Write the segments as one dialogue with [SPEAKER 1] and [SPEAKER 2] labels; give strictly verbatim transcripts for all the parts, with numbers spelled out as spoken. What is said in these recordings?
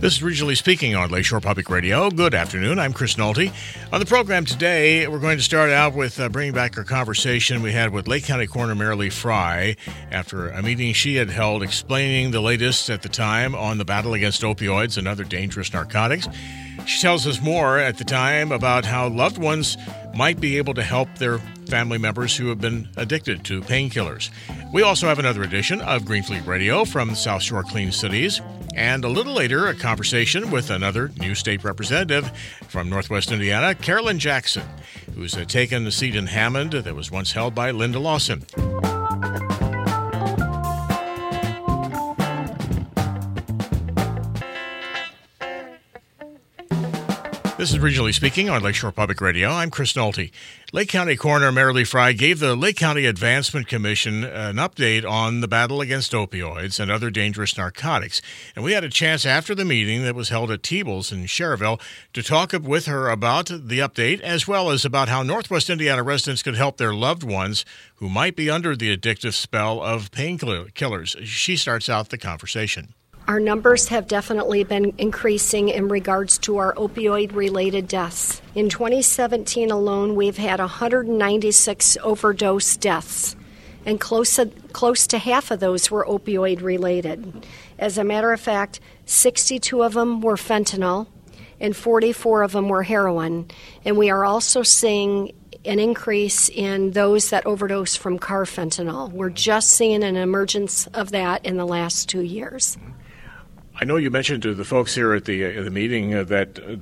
[SPEAKER 1] This is Regionally Speaking on Lakeshore Public Radio. Good afternoon. I'm Chris Nolte. On the program today, we're going to start out with uh, bringing back our conversation we had with Lake County Coroner Marilee Frye after a meeting she had held explaining the latest at the time on the battle against opioids and other dangerous narcotics. She tells us more at the time about how loved ones might be able to help their family members who have been addicted to painkillers. We also have another edition of Green Fleet Radio from South Shore Clean Cities. And a little later, a conversation with another new state representative from Northwest Indiana, Carolyn Jackson, who's uh, taken the seat in Hammond that was once held by Linda Lawson. This is Regionally Speaking on Lakeshore Public Radio. I'm Chris Nolte. Lake County Coroner Marilee Frye gave the Lake County Advancement Commission an update on the battle against opioids and other dangerous narcotics. And we had a chance after the meeting that was held at Teebles in Cherville to talk with her about the update, as well as about how Northwest Indiana residents could help their loved ones who might be under the addictive spell of painkillers. She starts out the conversation.
[SPEAKER 2] Our numbers have definitely been increasing in regards to our opioid-related deaths. In twenty seventeen alone, we've had one hundred ninety-six overdose deaths, and close to, close to half of those were opioid-related. As a matter of fact, sixty-two of them were fentanyl, and forty-four of them were heroin. And we are also seeing an increase in those that overdose from carfentanil. We're just seeing an emergence of that in the last two years.
[SPEAKER 1] I know you mentioned to the folks here at the uh, the meeting uh, that uh,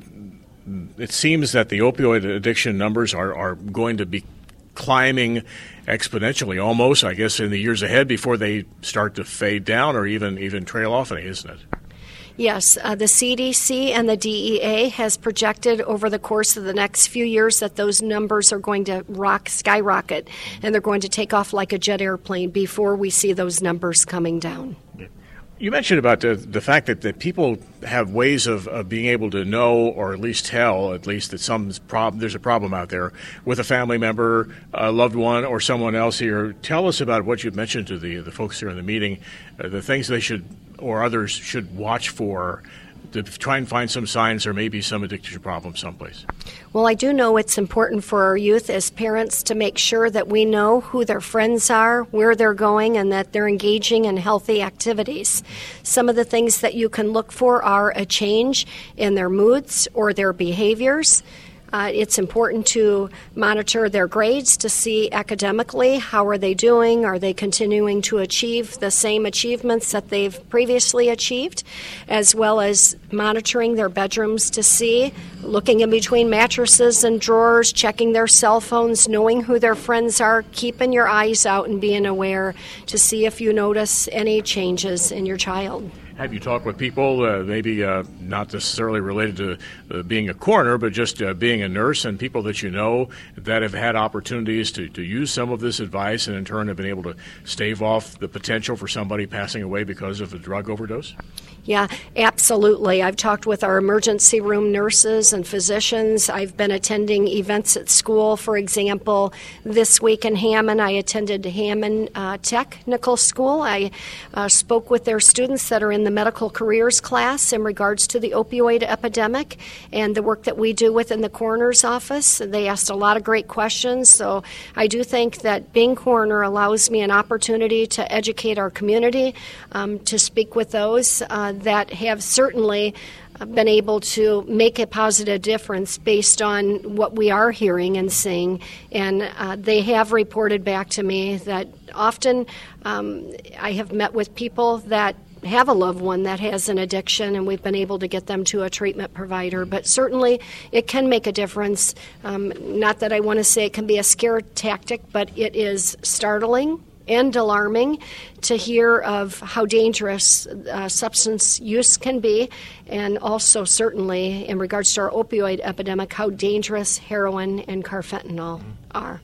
[SPEAKER 1] it seems that the opioid addiction numbers are, are going to be climbing exponentially, almost, I guess, in the years ahead before they start to fade down or even, even trail off, isn't it?
[SPEAKER 2] Yes, uh, the C D C and the D E A has projected over the course of the next few years that those numbers are going to rock, skyrocket, and they're going to take off like a jet airplane before we see those numbers coming down.
[SPEAKER 1] You mentioned about the, the fact that, that people have ways of, of being able to know or at least tell, at least that some prob- there's a problem out there with a family member, a loved one, or someone else here. Tell us about what you mentioned to the, the folks here in the meeting, uh, the things they should or others should watch for to try and find some signs there may be some addiction problem someplace.
[SPEAKER 2] Well, I do know it's important for our youth as parents to make sure that we know who their friends are, where they're going, and that they're engaging in healthy activities. Some of the things that you can look for are a change in their moods or their behaviors. Uh, it's important to monitor their grades to see academically how are they doing, are they continuing to achieve the same achievements that they've previously achieved, as well as monitoring their bedrooms to see, looking in between mattresses and drawers, checking their cell phones, knowing who their friends are, keeping your eyes out and being aware to see if you notice any changes in your child.
[SPEAKER 1] Have you talked with people, uh, maybe uh, not necessarily related to uh, being a coroner, but just uh, being a nurse, and people that you know that have had opportunities to, to use some of this advice and in turn have been able to stave off the potential for somebody passing away because of a drug overdose?
[SPEAKER 2] Yeah, absolutely. I've talked with our emergency room nurses and physicians. I've been attending events at school. For example, this week in Hammond, I attended Hammond uh, Technical School. I uh, spoke with their students that are in the medical careers class in regards to the opioid epidemic and the work that we do within the coroner's office. They asked a lot of great questions, so I do think that being coroner allows me an opportunity to educate our community, um, to speak with those uh, that have certainly been able to make a positive difference based on what we are hearing and seeing. And uh, they have reported back to me that often um, I have met with people that have a loved one that has an addiction, and we've been able to get them to a treatment provider. But certainly it can make a difference. Um, not that I want to say it can be a scare tactic, but it is startling and alarming to hear of how dangerous uh, substance use can be, and also certainly in regards to our opioid epidemic, how dangerous heroin and carfentanil are.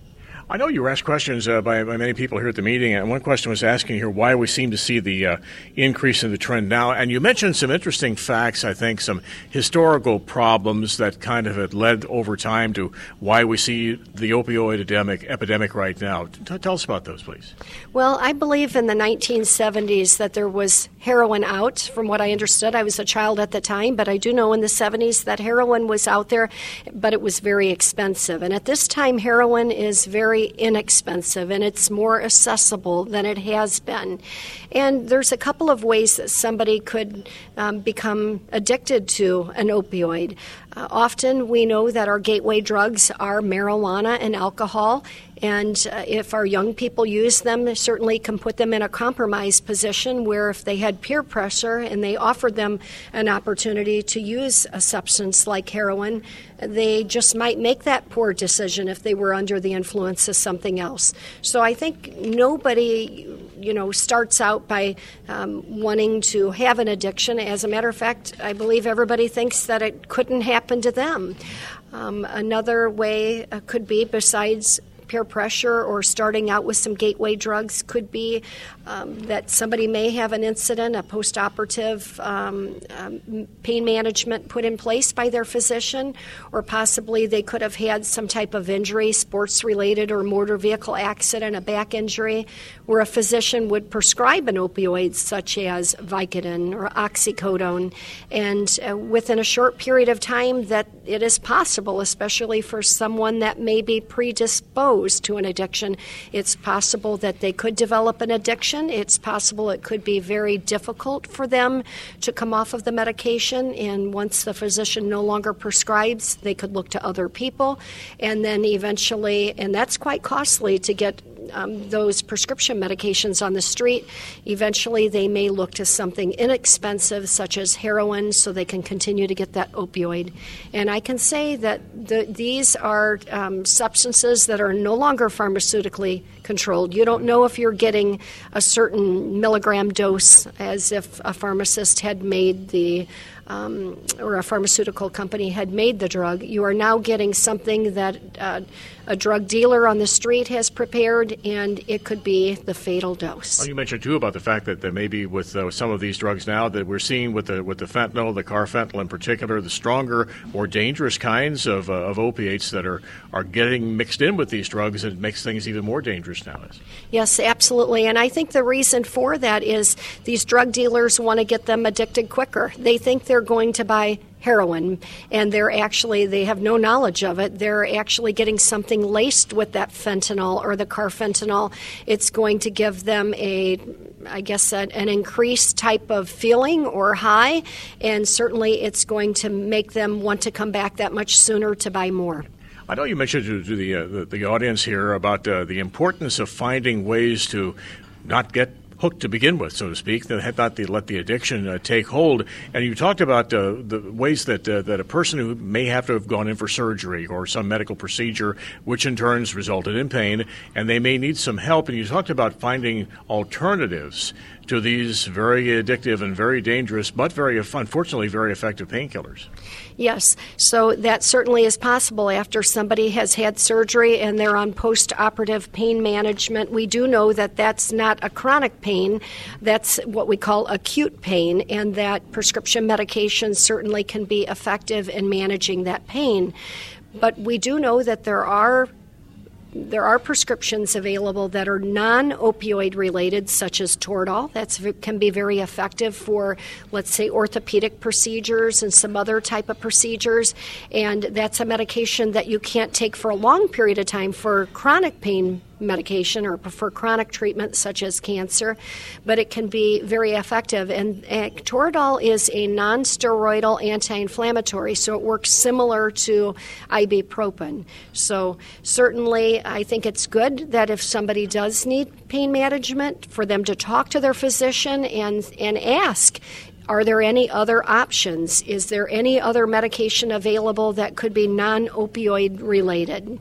[SPEAKER 1] I know you were asked questions uh, by, by many people here at the meeting, and one question was asking here why we seem to see the uh, increase in the trend now. And you mentioned some interesting facts, I think, some historical problems that kind of had led over time to why we see the opioid epidemic, epidemic right now. T- tell us about those, please.
[SPEAKER 2] Well, I believe in the nineteen seventies that there was heroin out, from what I understood. I was a child at the time, but I do know in the seventies that heroin was out there, but it was very expensive. And at this time, heroin is very inexpensive and it's more accessible than it has been. And there's a couple of ways that somebody could um, become addicted to an opioid. Uh, often we know that our gateway drugs are marijuana and alcohol, and uh, if our young people use them, it certainly can put them in a compromised position where if they had peer pressure and they offered them an opportunity to use a substance like heroin, they just might make that poor decision if they were under the influence of something else. So I think nobody, you know, starts out by um, wanting to have an addiction. As a matter of fact, I believe everybody thinks that it couldn't happen to them. Um, another way uh, could be, besides peer pressure or starting out with some gateway drugs, could be um, that somebody may have an incident, a post-operative um, um, pain management put in place by their physician, or possibly they could have had some type of injury, sports-related or motor vehicle accident, a back injury, where a physician would prescribe an opioid such as Vicodin or oxycodone, and uh, within a short period of time that it is possible, especially for someone that may be predisposed to an addiction, it's possible that they could develop an addiction. It's possible it could be very difficult for them to come off of the medication, and once the physician no longer prescribes, they could look to other people, and then eventually, and that's quite costly to get Um, those prescription medications on the street. Eventually, they may look to something inexpensive, such as heroin, so they can continue to get that opioid. And I can say that the, these are um, substances that are no longer pharmaceutically controlled. You don't know if you're getting a certain milligram dose, as if a pharmacist had made the Um, or a pharmaceutical company had made the drug. You are now getting something that uh, a drug dealer on the street has prepared, and it could be the fatal dose.
[SPEAKER 1] Well, you mentioned, too, about the fact that, that maybe with uh, some of these drugs now that we're seeing with the with the fentanyl, the carfentanil in particular, the stronger, more dangerous kinds of, uh, of opiates that are, are getting mixed in with these drugs, and it makes things even more dangerous nowadays.
[SPEAKER 2] Yes, absolutely. And I think the reason for that is these drug dealers want to get them addicted quicker. They think they're going to buy heroin, and they're actually, they have no knowledge of it. They're actually getting something laced with that fentanyl or the carfentanil. It's going to give them a, I guess, a, an increased type of feeling or high, and certainly it's going to make them want to come back that much sooner to buy more.
[SPEAKER 1] I know you mentioned to, to the, uh, the the audience here about uh, the importance of finding ways to not get hooked to begin with, so to speak, that had not the, let the addiction uh, take hold. And you talked about uh, the ways that uh, that a person who may have to have gone in for surgery or some medical procedure, which in turn has resulted in pain, and they may need some help. And you talked about finding alternatives to these very addictive and very dangerous, but very, unfortunately, very effective painkillers.
[SPEAKER 2] Yes, so that certainly is possible after somebody has had surgery and they're on post-operative pain management. We do know that that's not a chronic pain. That's what we call acute pain, and that prescription medications certainly can be effective in managing that pain. But we do know that there are There are prescriptions available that are non-opioid related, such as Toradol. That can be very effective for, let's say, orthopedic procedures and some other type of procedures. And that's a medication that you can't take for a long period of time for chronic pain medication or for chronic treatment such as cancer, but it can be very effective. And uh, Toradol is a non-steroidal anti-inflammatory, so it works similar to ibuprofen. So certainly I think it's good that if somebody does need pain management, for them to talk to their physician and, and ask, are there any other options? Is there any other medication available that could be non-opioid related?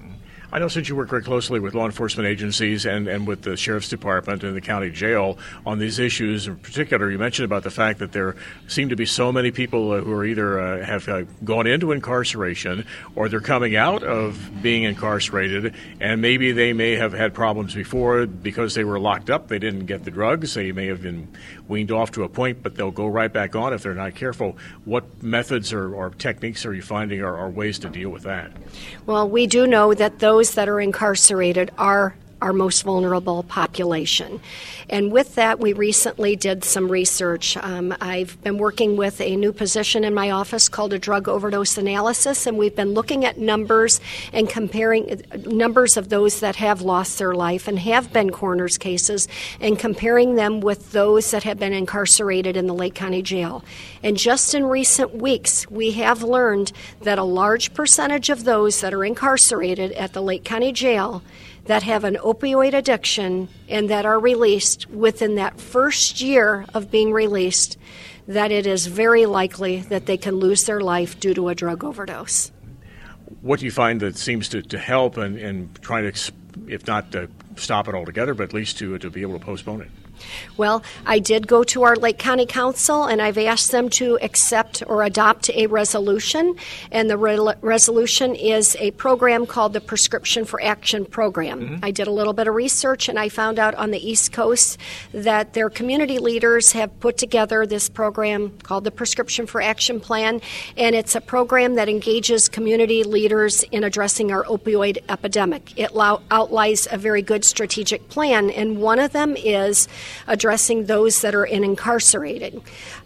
[SPEAKER 1] I know since you work very closely with law enforcement agencies and, and with the Sheriff's Department and the county jail on these issues in particular, you mentioned about the fact that there seem to be so many people uh, who are either uh, have uh, gone into incarceration or they're coming out of being incarcerated, and maybe they may have had problems before because they were locked up. They didn't get the drugs. They may have been weaned off to a point, but they'll go right back on if they're not careful. What methods or, or techniques are you finding are, are ways to deal with that?
[SPEAKER 2] Well, we do know that those that are incarcerated are our most vulnerable population. And with that, we recently did some research. Um, I've been working with a new position in my office called a drug overdose analysis, and we've been looking at numbers and comparing numbers of those that have lost their life and have been coroner's cases and comparing them with those that have been incarcerated in the Lake County Jail. And just in recent weeks, we have learned that a large percentage of those that are incarcerated at the Lake County Jail that have an opioid addiction and that are released within that first year of being released, that it is very likely that they can lose their life due to a drug overdose.
[SPEAKER 1] What do you find that seems to, to help in, in trying to, if not to stop it altogether, but at least to, to be able to postpone it?
[SPEAKER 2] Well, I did go to our Lake County Council, and I've asked them to accept or adopt a resolution, and the re- resolution is a program called the Prescription for Action Program. Mm-hmm. I did a little bit of research, and I found out on the East Coast that their community leaders have put together this program called the Prescription for Action Plan, and it's a program that engages community leaders in addressing our opioid epidemic. It lo- outlines a very good strategic plan, and one of them is addressing those that are in incarcerated.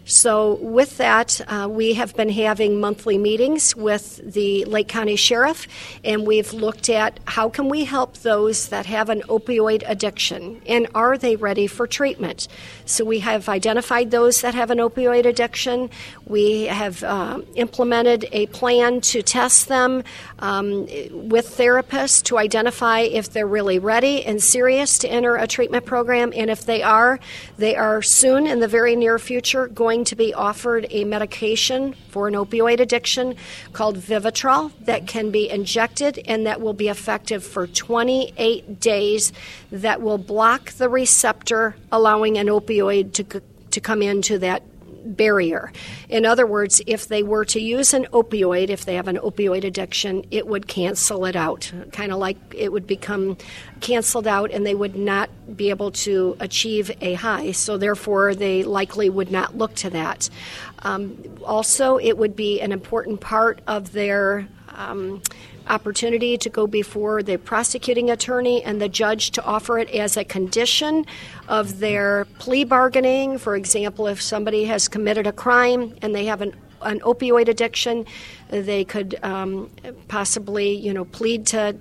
[SPEAKER 2] So with that, uh, we have been having monthly meetings with the Lake County Sheriff, and we've looked at how can we help those that have an opioid addiction, and are they ready for treatment? So we have identified those that have an opioid addiction. We have uh, implemented a plan to test them um, with therapists to identify if they're really ready and serious to enter a treatment program, and if they are, they are soon in the very near future going to be offered a medication for an opioid addiction called Vivitrol that can be injected and that will be effective for twenty-eight days, that will block the receptor, allowing an opioid to, to come into that barrier. In other words, if they were to use an opioid, if they have an opioid addiction, it would cancel it out, kind of like it would become canceled out and they would not be able to achieve a high. So therefore, they likely would not look to that. Um, also, it would be an important part of their um, opportunity to go before the prosecuting attorney and the judge to offer it as a condition of their plea bargaining. For example, if somebody has committed a crime and they have an an opioid addiction, they could um, possibly, you know, plead to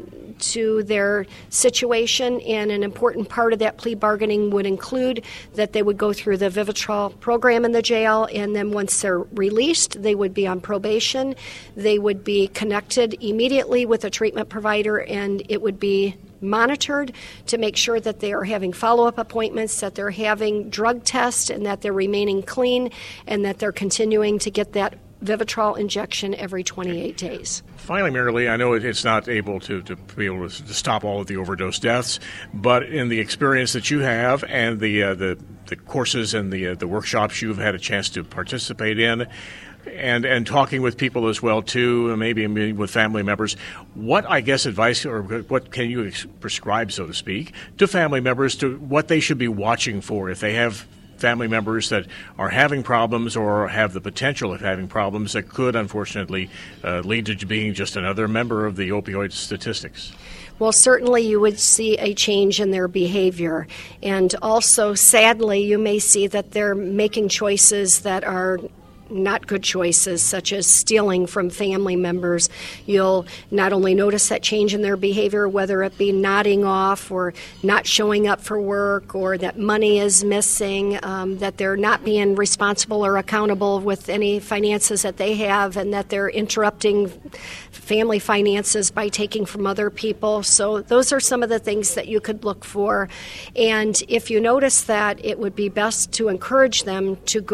[SPEAKER 2] to their situation, and an important part of that plea bargaining would include that they would go through the Vivitrol program in the jail, and then once they're released, they would be on probation. They would be connected immediately with a treatment provider, and it would be monitored to make sure that they are having follow-up appointments, that they're having drug tests, and that they're remaining clean, and that they're continuing to get that Vivitrol injection every twenty-eight days.
[SPEAKER 1] Finally, Marilee, I know it's not able to, to be able to, to stop all of the overdose deaths, but in the experience that you have and the uh, the, the courses and the uh, the workshops you've had a chance to participate in, and and talking with people as well too, maybe meeting with family members, what I guess advice or what can you ex- prescribe, so to speak, to family members to what they should be watching for if they have family members that are having problems or have the potential of having problems that could, unfortunately, uh, lead to being just another member of the opioid statistics?
[SPEAKER 2] Well, certainly you would see a change in their behavior. And also, sadly, you may see that they're making choices that are not good choices, such as stealing from family members. You'll not only notice that change in their behavior, whether it be nodding off or not showing up for work, or that money is missing, um, that they're not being responsible or accountable with any finances that they have, and that they're interrupting family finances by taking from other people. So those are some of the things that you could look for. And if you notice that, it would be best to encourage them to go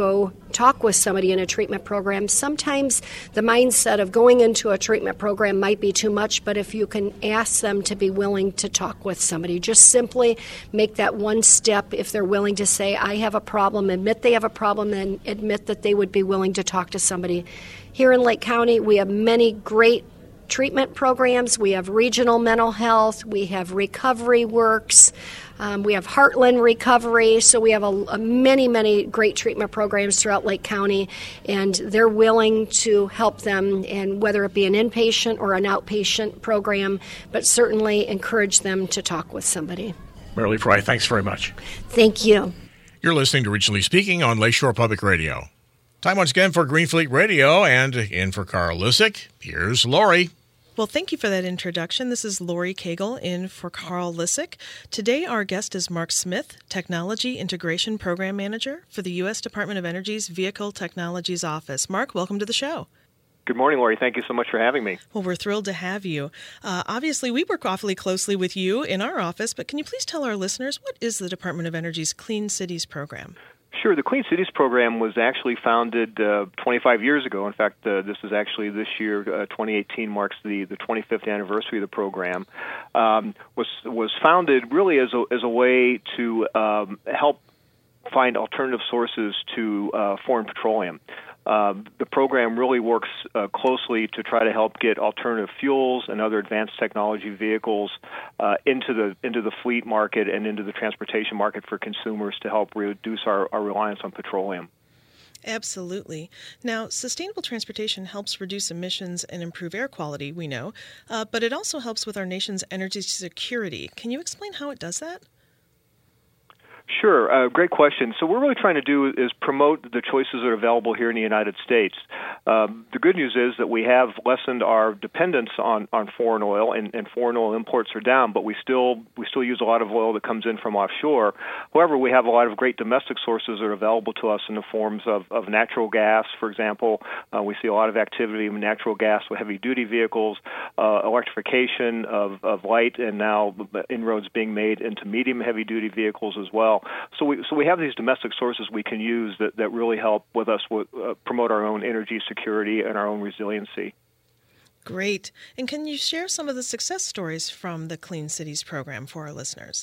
[SPEAKER 2] talk with somebody in a treatment program. Sometimes the mindset of going into a treatment program might be too much, but if you can ask them to be willing to talk with somebody, just simply make that one step. If they're willing to say, I have a problem, admit they have a problem, and admit that they would be willing to talk to somebody. Here in Lake County, we have many great treatment programs. We have regional mental health. We have Recovery Works. Um, we have Heartland Recovery. So we have a, a many, many great treatment programs throughout Lake County, and they're willing to help them, and whether it be an inpatient or an outpatient program, but certainly encourage them to talk with somebody.
[SPEAKER 1] Marilee Fry, thanks very much.
[SPEAKER 2] Thank you.
[SPEAKER 1] You're listening to Regionally Speaking on Lakeshore Public Radio. Time once again for Green Fleet Radio, and in for Carl Lisick, here's Lori.
[SPEAKER 3] Well, thank you for that introduction. This is Lori Cagle in for Carl Lisick. Today, our guest is Mark Smith, Technology Integration Program Manager for the U S Department of Energy's Vehicle Technologies Office. Mark, welcome to the show.
[SPEAKER 4] Good morning, Lori. Thank you so much for having me.
[SPEAKER 3] Well, we're thrilled to have you. Uh, obviously, we work awfully closely with you in our office, but can you please tell our listeners, what is the Department of Energy's Clean Cities program?
[SPEAKER 4] Sure. The Clean Cities program was actually founded uh, twenty-five years ago. In fact, uh, this is actually this year, uh, twenty eighteen marks the, the twenty-fifth anniversary of the program. Um, was was founded really as a as a way to um, help find alternative sources to uh, foreign petroleum. Uh, the program really works uh, closely to try to help get alternative fuels and other advanced technology vehicles uh, into the into the fleet market and into the transportation market for consumers to help reduce our, our reliance on petroleum.
[SPEAKER 3] Absolutely. Now, sustainable transportation helps reduce emissions and improve air quality, we know, uh, but it also helps with our nation's energy security. Can you explain how it does that?
[SPEAKER 4] Sure. Uh, great question. So what we're really trying to do is promote the choices that are available here in the United States. Um, the good news is that we have lessened our dependence on, on foreign oil, and, and foreign oil imports are down, but we still we still use a lot of oil that comes in from offshore. However, we have a lot of great domestic sources that are available to us in the forms of, of natural gas, for example. Uh, we see a lot of activity in natural gas with heavy-duty vehicles, uh, electrification of, of light, and now inroads being made into medium heavy-duty vehicles as well. So we so we have these domestic sources we can use that, that really help with us with, uh, promote our own energy security and our own resiliency.
[SPEAKER 3] Great. And can you share some of the success stories from the Clean Cities program for our listeners?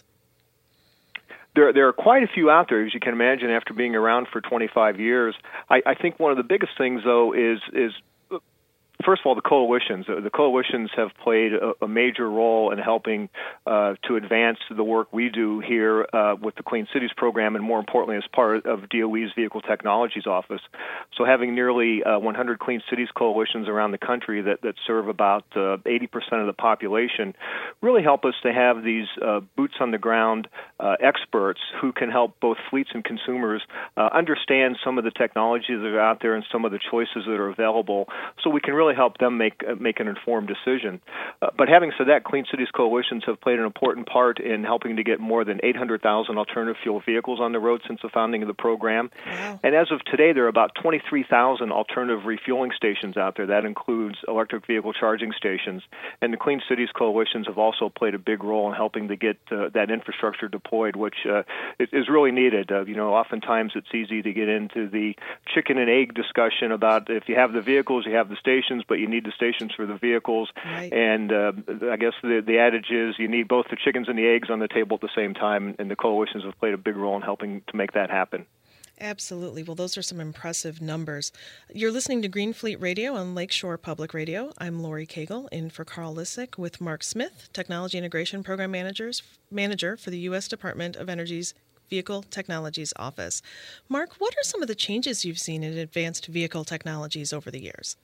[SPEAKER 4] There, there are quite a few out there, as you can imagine, after being around for twenty-five years. I, I think one of the biggest things, though, is is first of all, the coalitions. The coalitions have played a, a major role in helping uh, to advance the work we do here uh, with the Clean Cities program, and more importantly, as part of D O E's Vehicle Technologies Office. So having nearly uh, one hundred Clean Cities coalitions around the country that, that serve about uh, eighty percent of the population really help us to have these uh, boots-on-the-ground uh, experts who can help both fleets and consumers uh, understand some of the technologies that are out there and some of the choices that are available, so we can really help them make uh, make an informed decision. Uh, but having said that, Clean Cities coalitions have played an important part in helping to get more than eight hundred thousand alternative fuel vehicles on the road since the founding of the program. Wow. And as of today, there are about twenty-three thousand alternative refueling stations out there. That includes electric vehicle charging stations. And the Clean Cities coalitions have also played a big role in helping to get uh, that infrastructure deployed, which uh, is really needed. Uh, you know, oftentimes it's easy to get into the chicken and egg discussion about if you have the vehicles, you have the stations, but you need the stations for the vehicles. Right. And uh, I guess the, the adage is you need both the chickens and the eggs on the table at the same time, and the coalitions have played a big role in helping to make that happen.
[SPEAKER 3] Absolutely. Well, those are some impressive numbers. You're listening to Green Fleet Radio on Lakeshore Public Radio. I'm Lori Cagle, in for Carl Lisick, with Mark Smith, Technology Integration Program Managers, Manager for the U S Department of Energy's Vehicle Technologies Office. Mark, what are some of the changes you've seen in advanced vehicle technologies over the years?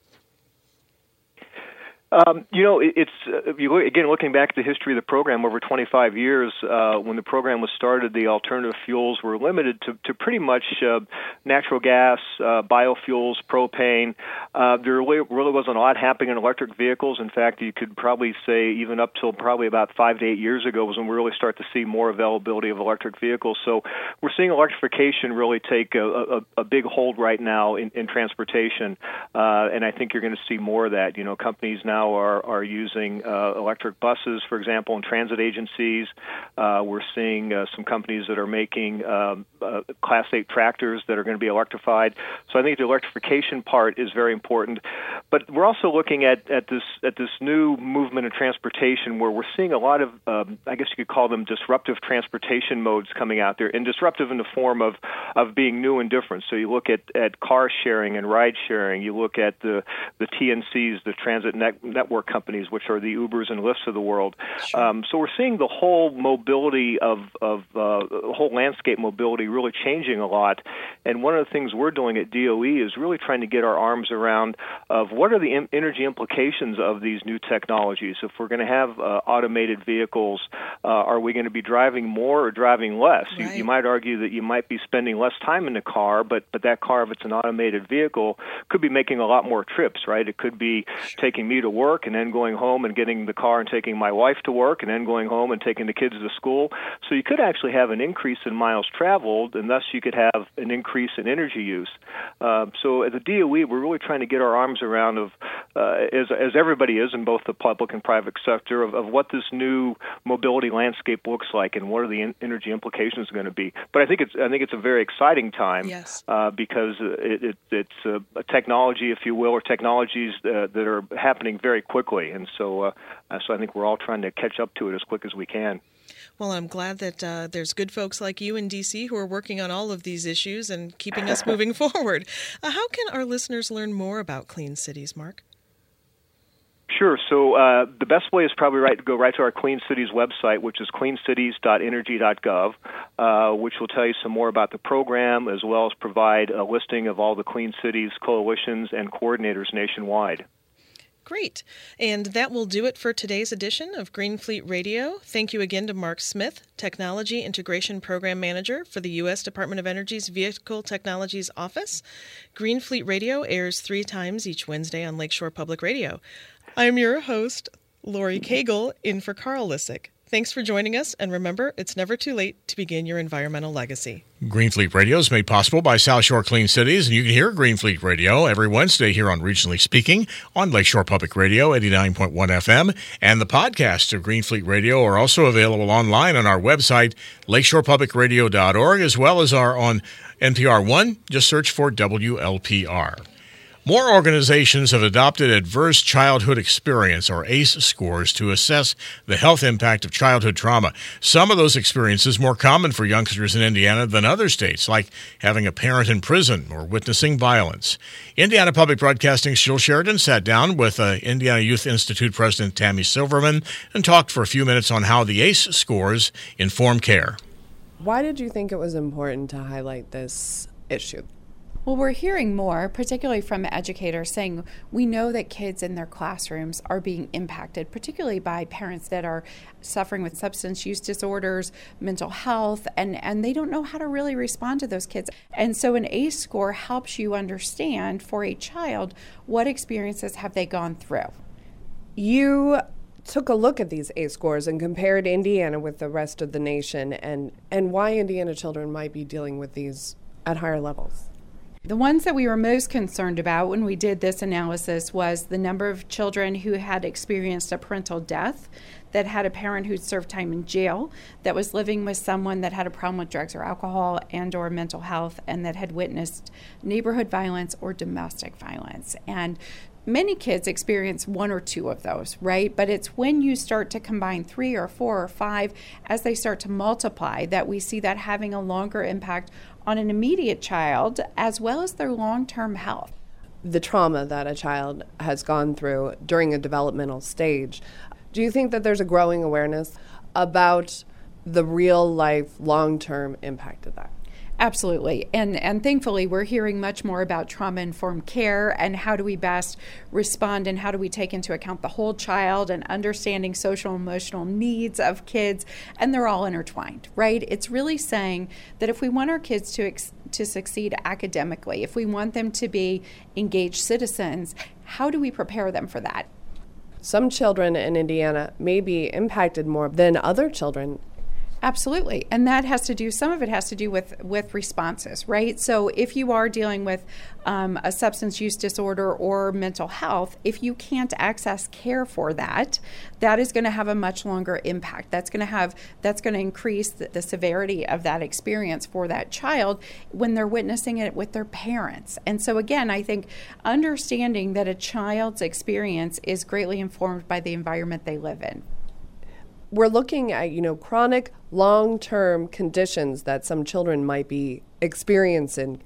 [SPEAKER 4] Um, you know, it, it's, uh, you look, again, looking back at the history of the program over twenty-five years, uh, when the program was started, the alternative fuels were limited to, to pretty much uh, natural gas, uh, biofuels, propane. Uh, there really, really wasn't a lot happening in electric vehicles. In fact, you could probably say even up till probably about five to eight years ago was when we really start to see more availability of electric vehicles. So we're seeing electrification really take a, a, a big hold right now in, in transportation, uh, and I think you're going to see more of that. You know, companies now now are, are using uh, electric buses, for example, in transit agencies. Uh, we're seeing uh, some companies that are making um, uh, Class eight tractors that are going to be electrified. So I think the electrification part is very important. But we're also looking at, at this at this new movement in transportation where we're seeing a lot of, um, I guess you could call them disruptive transportation modes coming out there, and disruptive in the form of, of being new and different. So you look at, at car sharing and ride sharing. You look at the, the T N Cs, the transit net, network companies, which are the Ubers and Lyfts of the world.
[SPEAKER 3] Sure.
[SPEAKER 4] Um, so we're seeing the whole mobility of, of uh, the whole landscape mobility really changing a lot. And one of the things we're doing at D O E is really trying to get our arms around of what are the energy implications of these new technologies. If we're going to have uh, automated vehicles, uh, are we going to be driving more or driving less?
[SPEAKER 3] Right.
[SPEAKER 4] You, you might argue that you might be spending less time in the car, but, but that car, if it's an automated vehicle, could be making a lot more trips, right? It could be
[SPEAKER 3] Sure.
[SPEAKER 4] taking me to work and then going home and getting the car and taking my wife to work and then going home and taking the kids to school. So you could actually have an increase in miles traveled, and thus you could have an increase in energy use. Uh, so at the D O E, we're really trying to get our arms around of, uh, as, as everybody is in both the public and private sector, of, of what this new mobility landscape looks like and what are the in- energy implications going to be. But I think it's I think it's a very exciting time.
[SPEAKER 3] Yes.
[SPEAKER 4] Uh, because it, it, it's a, a technology, if you will, or technologies uh, that are happening very quickly, and so uh, so I think we're all trying to catch up to it as quick as we can.
[SPEAKER 3] Well, I'm glad that uh, there's good folks like you in D C who are working on all of these issues and keeping us moving forward. Uh, how can our listeners learn more about Clean Cities, Mark?
[SPEAKER 4] Sure. So uh, the best way is probably right to go right to our Clean Cities website, which is clean cities dot energy dot gov, uh, which will tell you some more about the program, as well as provide a listing of all the Clean Cities coalitions and coordinators nationwide.
[SPEAKER 3] Great. And that will do it for today's edition of Green Fleet Radio. Thank you again to Mark Smith, Technology Integration Program Manager for the U S Department of Energy's Vehicle Technologies Office. Green Fleet Radio airs three times each Wednesday on Lakeshore Public Radio. I am your host, Lori Cagle, in for Carl Lissick. Thanks for joining us, and remember, it's never too late to begin your environmental legacy.
[SPEAKER 1] Green Fleet Radio is made possible by South Shore Clean Cities, and you can hear Green Fleet Radio every Wednesday here on Regionally Speaking on Lakeshore Public Radio, eighty-nine point one F M, and the podcasts of Green Fleet Radio are also available online on our website, lakeshore public radio dot org, as well as are on N P R One. Just search for W L P R. More organizations have adopted Adverse Childhood Experience, or A C E scores, to assess the health impact of childhood trauma. Some of those experiences more common for youngsters in Indiana than other states, like having a parent in prison or witnessing violence. Indiana Public Broadcasting's Jill Sheridan sat down with uh, Indiana Youth Institute President Tammy Silverman and talked for a few minutes on how the A C E scores inform care.
[SPEAKER 5] Why did you think it was important to highlight this issue?
[SPEAKER 6] Well, we're hearing more, particularly from educators, saying we know that kids in their classrooms are being impacted, particularly by parents that are suffering with substance use disorders, mental health, and, and they don't know how to really respond to those kids. And so an A C E score helps you understand for a child what experiences have they gone through.
[SPEAKER 5] You took a look at these A C E scores and compared Indiana with the rest of the nation and, and why Indiana children might be dealing with these at higher levels.
[SPEAKER 6] The ones that we were most concerned about when we did this analysis was the number of children who had experienced a parental death, that had a parent who'd served time in jail, that was living with someone that had a problem with drugs or alcohol and or mental health, and that had witnessed neighborhood violence or domestic violence. And many kids experience one or two of those, right? But it's when you start to combine three or four or five, as they start to multiply, that we see that having a longer impact on an immediate child as well as their long-term health.
[SPEAKER 5] The trauma that a child has gone through during a developmental stage, do you think that there's a growing awareness about the real-life, long-term impact of that?
[SPEAKER 6] Absolutely. And and thankfully, we're hearing much more about trauma-informed care and how do we best respond and how do we take into account the whole child and understanding social and emotional needs of kids. And they're all intertwined, right? It's really saying that if we want our kids to ex- to succeed academically, if we want them to be engaged citizens, how do we prepare them for that?
[SPEAKER 5] Some children in Indiana may be impacted more than other children.
[SPEAKER 6] Absolutely. And that has to do, some of it has to do with, with responses, right? So if you are dealing with um, a substance use disorder or mental health, if you can't access care for that, that is going to have a much longer impact. That's going to have, that's going to increase the, the severity of that experience for that child when they're witnessing it with their parents. And so again, I think understanding that a child's experience is greatly informed by the environment they live in.
[SPEAKER 5] We're looking at, you know, chronic, long-term conditions that some children might be experiencing.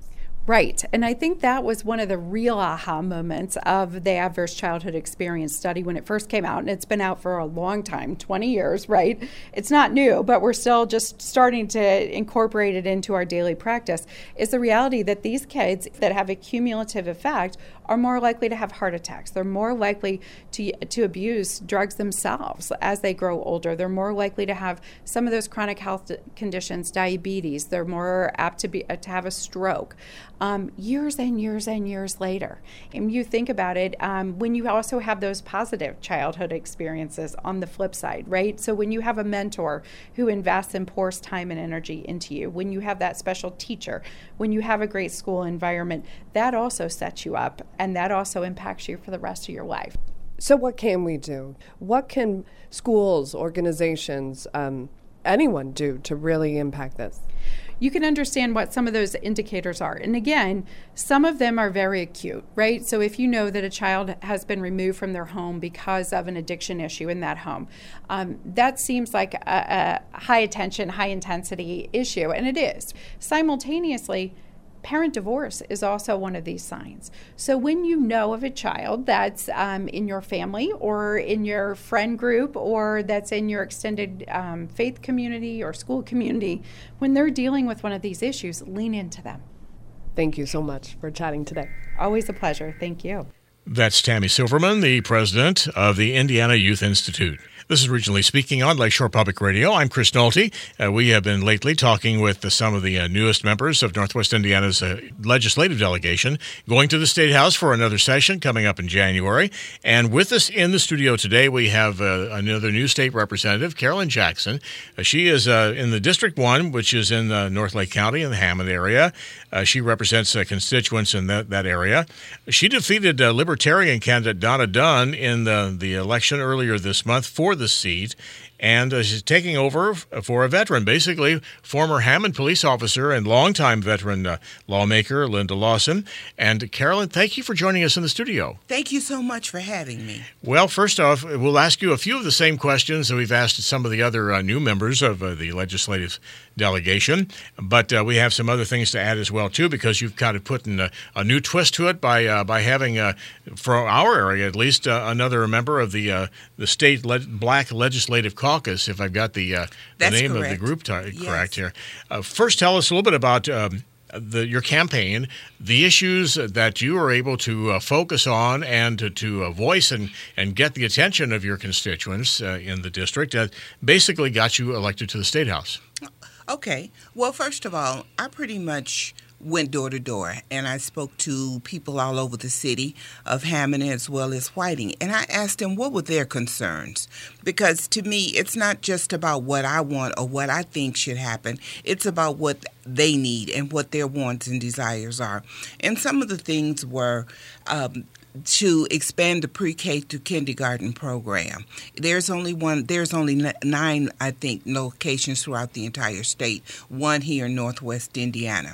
[SPEAKER 6] Right. And I think that was one of the real aha moments of the Adverse Childhood Experience study when it first came out. And it's been out for a long time, twenty years, right? It's not new, but we're still just starting to incorporate it into our daily practice, is the reality that these kids that have a cumulative effect are more likely to have heart attacks. They're more likely to to abuse drugs themselves as they grow older. They're more likely to have some of those chronic health conditions, diabetes. They're more apt to be to have a stroke. Um, years and years and years later. And you think about it, um, when you also have those positive childhood experiences on the flip side, right? So when you have a mentor who invests and pours time and energy into you, when you have that special teacher, when you have a great school environment, that also sets you up and that also impacts you for the rest of your life.
[SPEAKER 5] So what can we do? What can schools, organizations, um, anyone do to really impact this?
[SPEAKER 6] You can understand what some of those indicators are. And again, some of them are very acute, right? So if you know that a child has been removed from their home because of an addiction issue in that home, um, that seems like a, a high attention, high intensity issue, and it is. Simultaneously, parent divorce is also one of these signs. So when you know of a child that's um, in your family or in your friend group or that's in your extended um, faith community or school community, when they're dealing with one of these issues, lean into them.
[SPEAKER 5] Thank you so much for chatting today.
[SPEAKER 6] Always a pleasure. Thank you.
[SPEAKER 1] That's Tammy Silverman, the president of the Indiana Youth Institute. This is Regionally Speaking on Lakeshore Public Radio. I'm Chris Nolte. Uh, we have been lately talking with uh, some of the uh, newest members of Northwest Indiana's uh, legislative delegation, going to the State House for another session coming up in January. And with us in the studio today, we have uh, another new state representative, Carolyn Jackson. Uh, she is uh, in the District one, which is in uh, North Lake County in the Hammond area. Uh, she represents uh, constituents in that, that area. She defeated uh, Libertarian candidate Donna Dunn in the, the election earlier this month for the seat, and uh, she's taking over for a veteran, basically former Hammond police officer and longtime veteran uh, lawmaker Linda Lawson. And Carolyn, thank you for joining us in the studio.
[SPEAKER 7] Thank you so much for having me.
[SPEAKER 1] Well, first off, we'll ask you a few of the same questions that we've asked some of the other uh, new members of uh, the legislative delegation, but uh, we have some other things to add as well, too, because you've kind of put in a, a new twist to it by uh, by having, uh, for our area at least, uh, another member of the uh, the state le- Black Legislative Caucus, if I've got the, uh, the name
[SPEAKER 7] correct.
[SPEAKER 1] of the group t-
[SPEAKER 7] yes.
[SPEAKER 1] correct here. Uh, first, tell us a little bit about um, the, your campaign, the issues that you were able to uh, focus on and to, to uh, voice and, and get the attention of your constituents uh, in the district that basically got you elected to the State House.
[SPEAKER 7] Okay. Well, first of all, I pretty much went door to door, and I spoke to people all over the city of Hammond as well as Whiting, and I asked them what were their concerns, because to me it's not just about what I want or what I think should happen. It's about what they need and what their wants and desires are. And some of the things were um, to expand the pre-K to kindergarten program. There's only one. There's only nine, I think, locations throughout the entire state. One here in Northwest Indiana.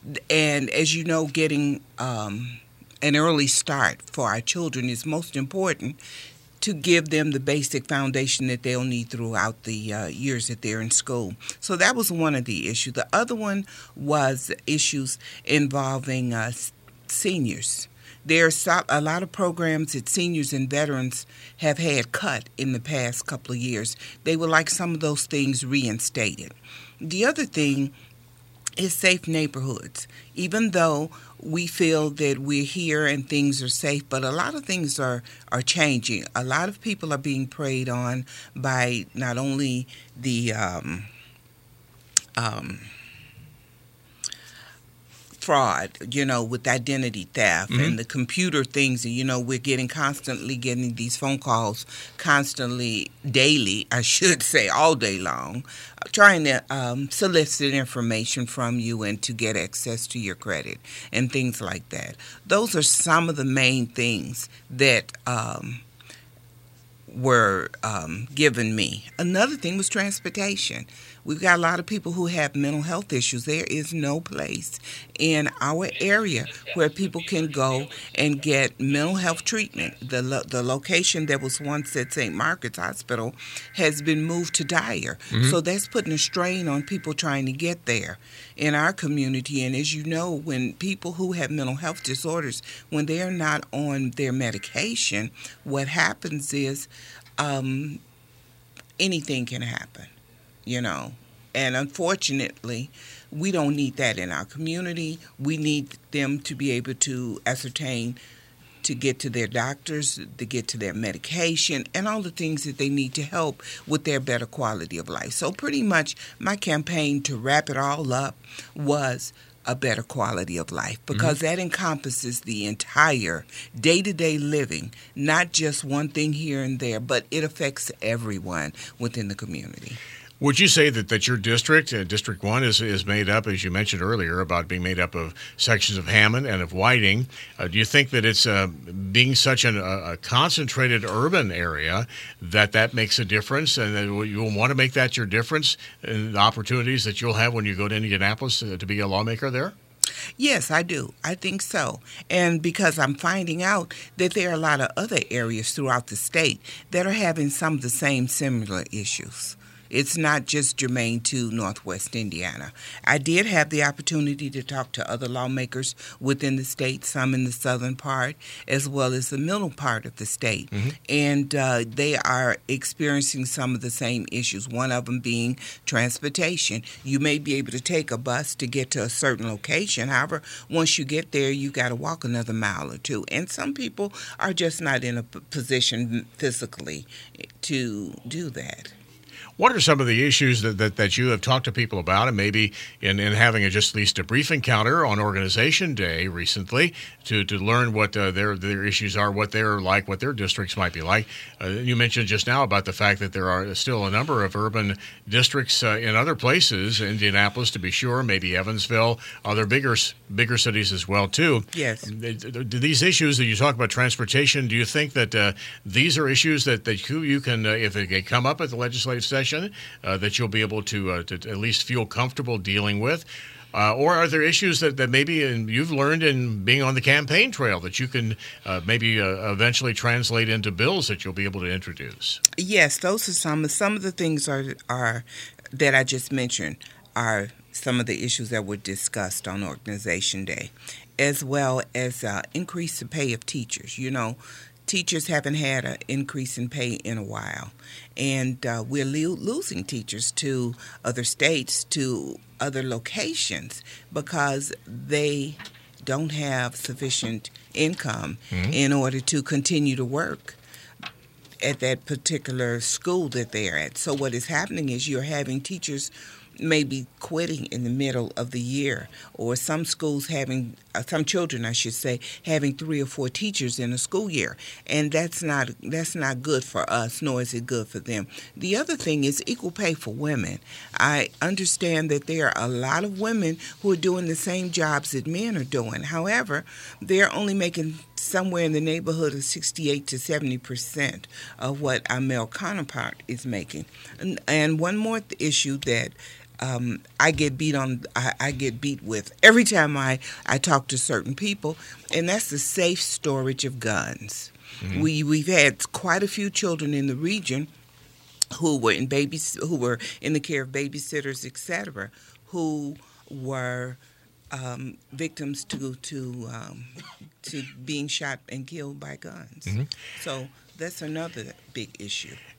[SPEAKER 7] And as you know, getting um, an early start for our children is most important to give them the basic foundation that they'll need throughout the uh, years that they're in school. So that was one of the issues. The other one was issues involving uh, seniors. There's a lot of programs that seniors and veterans have had cut in the past couple of years. They would like some of those things reinstated. The other thing is safe neighborhoods. Even though we feel that we're here and things are safe, but a lot of things are, are changing. A lot of people are being preyed on by not only the um, um, fraud, you know, with identity theft
[SPEAKER 1] Mm-hmm.
[SPEAKER 7] and the computer things. You know, we're getting constantly getting these phone calls, constantly, daily, I should say, all day long, trying to um, solicit information from you and to get access to your credit and things like that. Those are some of the main things that um, were um, given me. Another thing was transportation. We've got a lot of people who have mental health issues. There is no place in our area where people can go and get mental health treatment. The lo- the location that was once at Saint Margaret's Hospital has been moved to Dyer.
[SPEAKER 1] Mm-hmm.
[SPEAKER 7] So that's putting a strain on people trying to get there in our community. And as you know, when people who have mental health disorders, when they're not on their medication, what happens is um, anything can happen. You know, and unfortunately, we don't need that in our community. We need them to be able to ascertain, to get to their doctors, to get to their medication, and all the things that they need to help with their better quality of life. So pretty much my campaign, to wrap it all up, was a better quality of life, because mm-hmm. that encompasses the entire day-to-day living, not just one thing here and there, but it affects everyone within the community.
[SPEAKER 1] Would you say that, that your district, uh, District one, is is made up, as you mentioned earlier, about being made up of sections of Hammond and of Whiting? Uh, do you think that it's uh, being such an, a, a concentrated urban area that that makes a difference, and that you'll want to make that your difference in the opportunities that you'll have when you go to Indianapolis uh, to be a lawmaker there?
[SPEAKER 7] Yes, I do. I think so. And because I'm finding out that there are a lot of other areas throughout the state that are having some of the same similar issues. It's not just germane to Northwest Indiana. I did have the opportunity to talk to other lawmakers within the state, some in the southern part, as well as the middle part of the state. Mm-hmm. And uh, they are experiencing some of the same issues, one of them being transportation. You may be able to take a bus to get to a certain location. However, once you get there, you got to walk another mile or two. And some people are just not in a p- position physically to do that.
[SPEAKER 1] What are some of the issues that, that, that you have talked to people about, and maybe in, in having a, just at least a brief encounter on Organization Day recently to, to learn what uh, their their issues are, what they're like, what their districts might be like? Uh, you mentioned just now about the fact that there are still a number of urban districts uh, in other places, Indianapolis to be sure, maybe Evansville, other bigger bigger cities as well too.
[SPEAKER 7] Yes.
[SPEAKER 1] Do these issues that you talk about, transportation, do you think that uh, these are issues that, that you, you can, uh, if they come up at the legislative session, Uh, that you'll be able to, uh, to at least feel comfortable dealing with? Uh, or are there issues that, that maybe in, you've learned in being on the campaign trail that you can uh, maybe uh, eventually translate into bills that you'll be able to introduce?
[SPEAKER 7] Yes, those are some. Some of the things are, are that I just mentioned are some of the issues that were discussed on Organization Day, as well as uh, increase the pay of teachers. You know, teachers haven't had an increase in pay in a while, and uh, we're lo- losing teachers to other states, to other locations, because they don't have sufficient income mm-hmm. in order to continue to work at that particular school that they're at. So what is happening is you're having teachers maybe quitting in the middle of the year, or some schools having, uh, some children, I should say, having three or four teachers in a school year, and that's not that's not good for us, nor is it good for them. The other thing is equal pay for women. I understand that there are a lot of women who are doing the same jobs that men are doing. However, they're only making somewhere in the neighborhood of sixty-eight to seventy percent of what our male counterpart is making. And, and one more th- issue that Um, I get beat on. I, I get beat with every time I, I talk to certain people, and that's the safe storage of guns. Mm-hmm. We we've had quite a few children in the region who were in babies who were in the care of babysitters, et cetera, who were um, victims to to um, to being shot and killed by guns. Mm-hmm. So that's another big issue.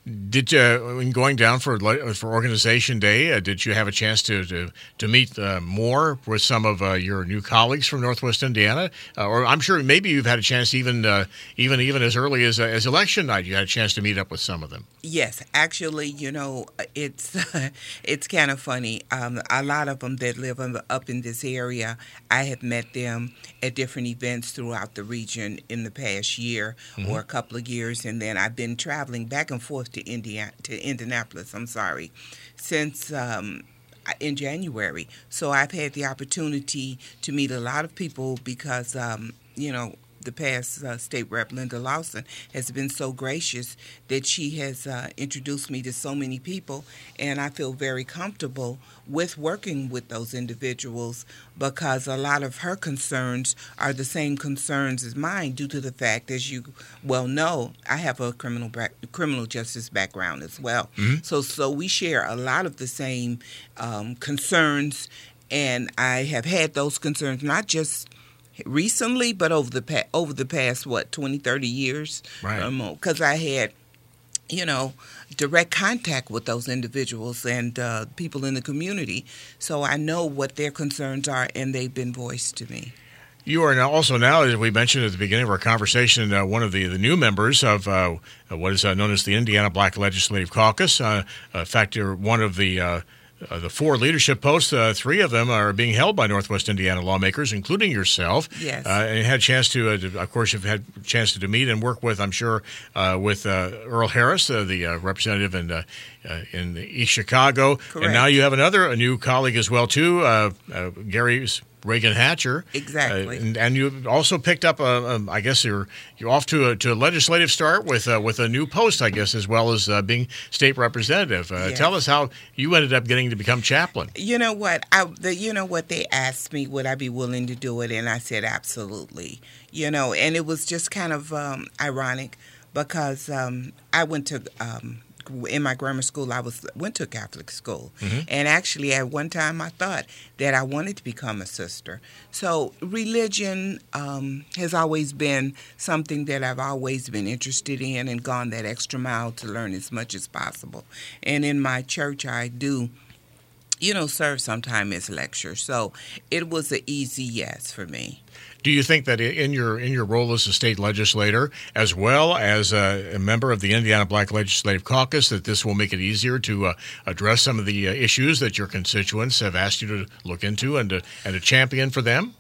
[SPEAKER 1] Did uh, in going down for for Organization Day, uh, did you have a chance to to, to meet uh, more with some of uh, your new colleagues from Northwest Indiana? Uh, or I'm sure maybe you've had a chance even uh, even even as early as uh, as election night, you had a chance to meet up with some of them.
[SPEAKER 7] Yes, actually, you know, it's it's kind of funny. Um, a lot of them that live up in this area, I have met them at different events throughout the region in the past year mm-hmm. or a couple of years, and then I've been traveling back and forth to Indiana, to Indianapolis. I'm sorry, since. Um, in January. So I've had the opportunity to meet a lot of people because, um, you know, the past uh, State Rep Linda Lawson has been so gracious that she has uh, introduced me to so many people, and I feel very comfortable with working with those individuals because a lot of her concerns are the same concerns as mine due to the fact, as you well know, I have a criminal back, criminal justice background as well. Mm-hmm. So, so we share a lot of the same um, concerns, and I have had those concerns not just recently, but over the pa- over the past what twenty, thirty years,
[SPEAKER 1] right?
[SPEAKER 7] Because um, I had, you know, direct contact with those individuals and uh, people in the community, so I know what their concerns are, and they've been voiced to me.
[SPEAKER 1] You are now also now, as we mentioned at the beginning of our conversation, uh, one of the, the new members of uh, what is uh, known as the Indiana Black Legislative Caucus. Uh, in fact, you're one of the uh, Uh, the four leadership posts, uh, three of them are being held by Northwest Indiana lawmakers, including yourself.
[SPEAKER 7] Yes.
[SPEAKER 1] Uh, and you had a chance to, uh, to, of course, you've had a chance to, to meet and work with, I'm sure, uh, with uh, Earl Harris, uh, the uh, representative in uh, uh, in East Chicago.
[SPEAKER 7] Correct.
[SPEAKER 1] And now you have another, a new colleague as well, too, uh, uh, Gary's Reagan Hatcher.
[SPEAKER 7] Exactly.
[SPEAKER 1] Uh, and, and you also picked up, a, a, I guess you're you're off to a, to a legislative start with uh, with a new post, I guess, as well as uh, being state representative. Uh,
[SPEAKER 7] yes.
[SPEAKER 1] Tell us how you ended up getting to become chaplain.
[SPEAKER 7] You know what? I, the, you know what? They asked me, would I be willing to do it? And I said, absolutely. You know, and it was just kind of um, ironic because um, I went to... Um, in my grammar school, I was went to a Catholic school. Mm-hmm. And actually, at one time, I thought that I wanted to become a sister. So religion um, has always been something that I've always been interested in and gone that extra mile to learn as much as possible. And in my church, I do, you know, serve sometime as lecture. So it was an easy yes for me.
[SPEAKER 1] Do you think that in your in your role as a state legislator, as well as a, a member of the Indiana Black Legislative Caucus, that this will make it easier to uh, address some of the uh, issues that your constituents have asked you to look into and to, and to champion for them?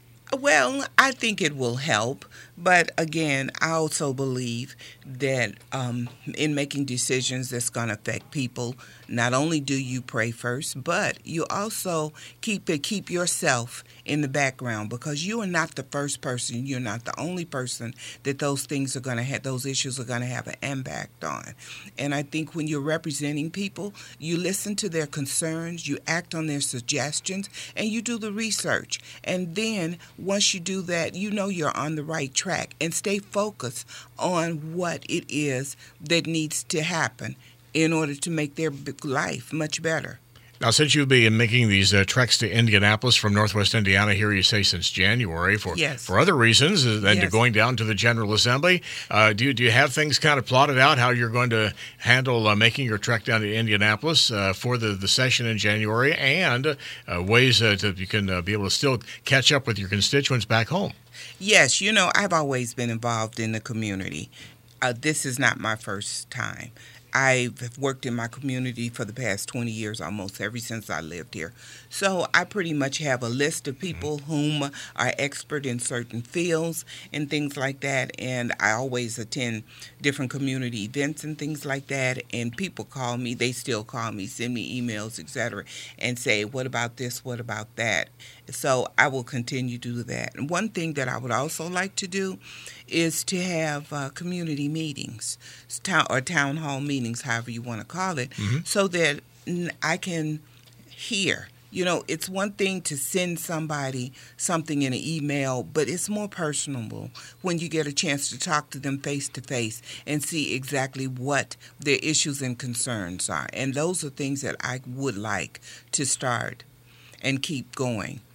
[SPEAKER 7] Well, I think it will help. But again, I also believe that um, in making decisions that's going to affect people, not only do you pray first, but you also keep it, keep yourself in the background because you are not the first person. You're not the only person that those things are going to have, those issues are going to have an impact on. And I think when you're representing people, you listen to their concerns, you act on their suggestions, and you do the research. And then once you do that, you know you're on the right track. And stay focused on what it is that needs to happen in order to make their life much better.
[SPEAKER 1] Now, since you've been making these uh, treks to Indianapolis from Northwest Indiana, here you say since January, for
[SPEAKER 7] yes.
[SPEAKER 1] for other reasons uh, than
[SPEAKER 7] yes.
[SPEAKER 1] to going down to the General Assembly, uh, do, you, do you have things kind of plotted out how you're going to handle uh, making your trek down to Indianapolis uh, for the, the session in January and uh, ways uh, that you can uh, be able to still catch up with your constituents back home?
[SPEAKER 7] Yes, you know, I've always been involved in the community. Uh, this is not my first time. I've worked in my community for the past twenty years, almost ever since I lived here. So I pretty much have a list of people whom are expert in certain fields and things like that. And I always attend different community events and things like that. And people call me, they still call me, send me emails, et cetera, and say, what about this, what about that? So I will continue to do that. And one thing that I would also like to do is to have uh, community meetings, town or town hall meetings, however you want to call it, mm-hmm. so that I can hear. You know, it's one thing to send somebody something in an email, but it's more personable when you get a chance to talk to them face to face and see exactly what their issues and concerns are. And those are things that I would like to start and keep going.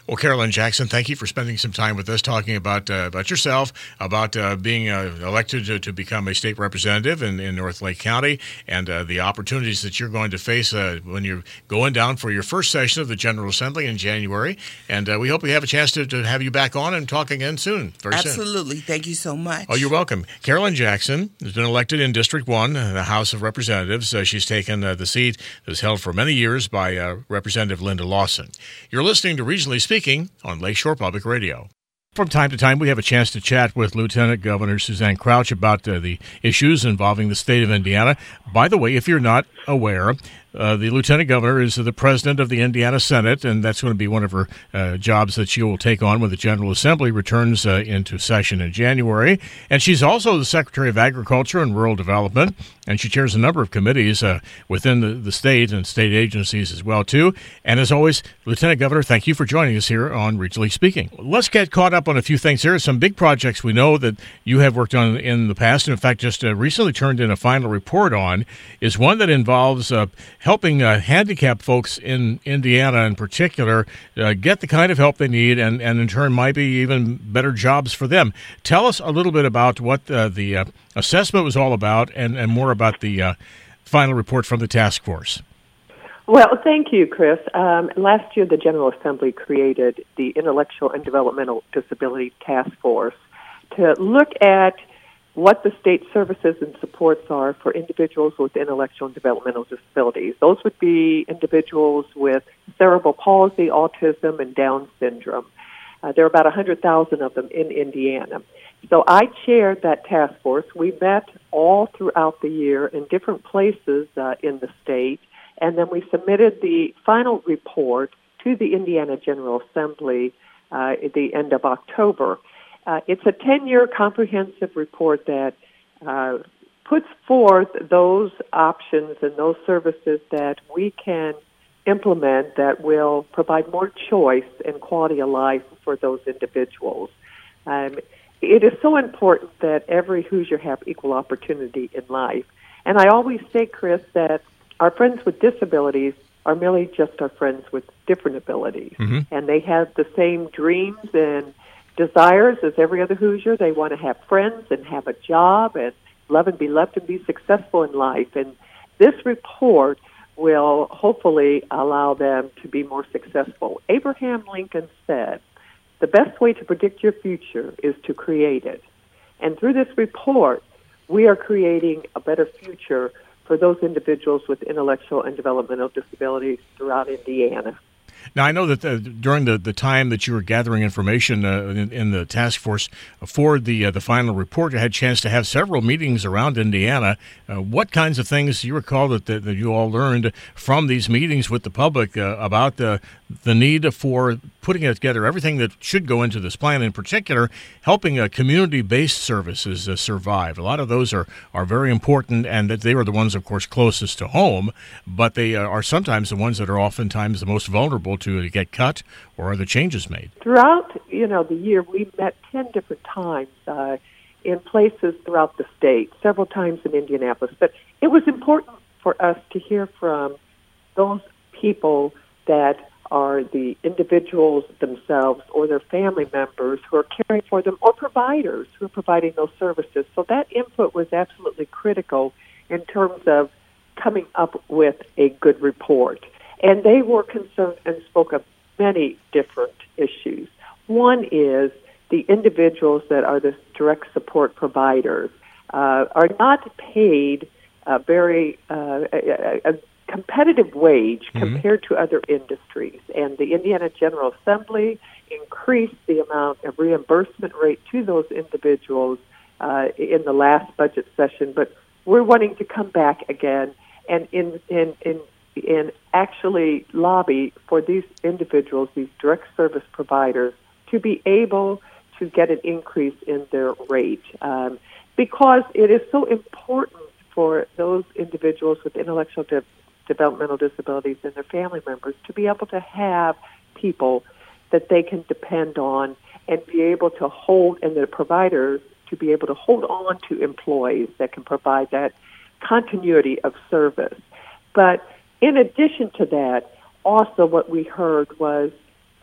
[SPEAKER 1] Well, Carolyn Jackson, thank you for spending some time with us talking about uh, about yourself, about uh, being uh, elected to, to become a state representative in, in North Lake County, and uh, the opportunities that you're going to face uh, when you're going down for your first session of the General Assembly in January. And uh, we hope we have a chance to, to have you back on and talk again soon, very soon.
[SPEAKER 7] Absolutely. Thank you so much.
[SPEAKER 1] Oh, you're welcome. Carolyn Jackson has been elected in District one, the House of Representatives. Uh, she's taken uh, the seat that was held for many years by uh, Representative Linda Lawson. You're listening to Regionally Speaking on Lakeshore Public Radio. From time to time, we have a chance to chat with Lieutenant Governor Suzanne Crouch about uh, the issues involving the state of Indiana. By the way, if you're not aware, Uh, the Lieutenant Governor is the President of the Indiana Senate, and that's going to be one of her uh, jobs that she will take on when the General Assembly returns uh, into session in January. And she's also the Secretary of Agriculture and Rural Development, and she chairs a number of committees uh, within the, the state and state agencies as well, too. And as always, Lieutenant Governor, thank you for joining us here on Regionally Speaking. Let's get caught up on a few things here. Some big projects we know that you have worked on in the past, and in fact just uh, recently turned in a final report on, is one that involves uh, helping uh, handicapped folks in Indiana in particular uh, get the kind of help they need, and, and in turn might be even better jobs for them. Tell us a little bit about what uh, the uh, assessment was all about, and, and more about the uh, final report from the task force.
[SPEAKER 8] Well, thank you, Chris. Um, last year, the General Assembly created the Intellectual and Developmental Disability Task Force to look at what the state services and supports are for individuals with intellectual and developmental disabilities. Those would be individuals with cerebral palsy, autism, and Down syndrome. Uh, there are about one hundred thousand of them in Indiana. So I chaired that task force. We met all throughout the year in different places uh, in the state, and then we submitted the final report to the Indiana General Assembly uh, at the end of October. Uh, it's a ten-year comprehensive report that uh, puts forth those options and those services that we can implement that will provide more choice and quality of life for those individuals. Um, it is so important that every Hoosier have equal opportunity in life. And I always say, Chris, that our friends with disabilities are merely just our friends with different abilities. Mm-hmm. And they have the same dreams and desires as every other Hoosier. They want to have friends and have a job and love and be loved and be successful in life. And this report will hopefully allow them to be more successful. Abraham Lincoln said, "The best way to predict your future is to create it." And through this report, we are creating a better future for those individuals with intellectual and developmental disabilities throughout Indiana.
[SPEAKER 1] Now, I know that uh, during the, the time that you were gathering information uh, in, in the task force for the uh, the final report, you had a chance to have several meetings around Indiana. Uh, what kinds of things do you recall that, that, that you all learned from these meetings with the public uh, about the, the need for putting together everything that should go into this plan, in particular, helping uh, community-based services uh, survive? A lot of those are, are very important, and that they are the ones, of course, closest to home, but they uh, are sometimes the ones that are oftentimes the most vulnerable to get cut or other changes made.
[SPEAKER 8] Throughout, you know, the year, we met ten different times uh, in places throughout the state, several times in Indianapolis. But it was important for us to hear from those people that are the individuals themselves or their family members who are caring for them, or providers who are providing those services. So that input was absolutely critical in terms of coming up with a good report. And they were concerned and spoke of many different issues. One is the individuals that are the direct support providers uh, are not paid a very uh, a, a competitive wage mm-hmm. compared to other industries. And the Indiana General Assembly increased the amount of reimbursement rate to those individuals uh, in the last budget session. But we're wanting to come back again and in in in and actually lobby for these individuals, these direct service providers, to be able to get an increase in their rate. Um, because it is so important for those individuals with intellectual de- developmental disabilities and their family members to be able to have people that they can depend on and be able to hold, and the providers to be able to hold on to employees that can provide that continuity of service. But in addition to that, also what we heard was